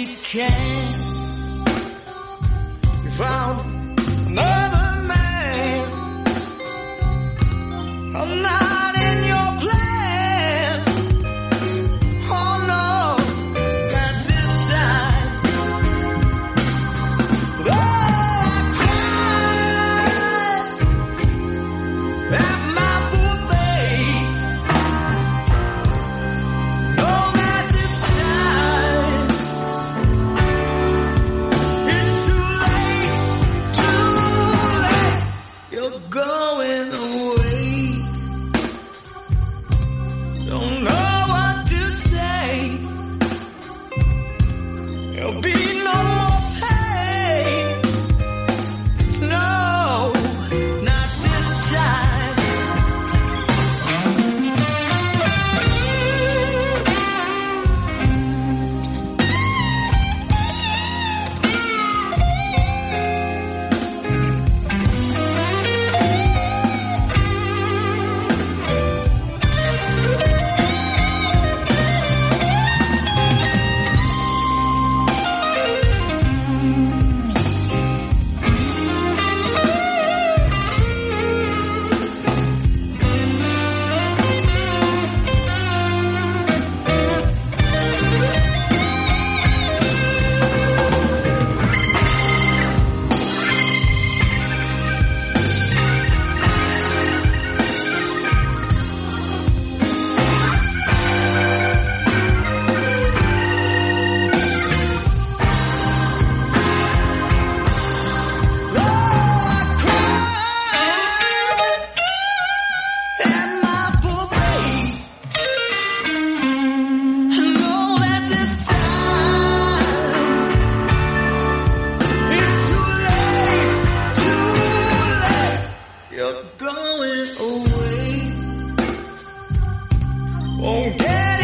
we can. We found another man. I'm not in your plan. Oh no, not this time. Though I cried at my poor fate, know that this time it's too late. You're going away. Don't know what to say. There'll be no more pain. No, not this time. You're going away. Won't get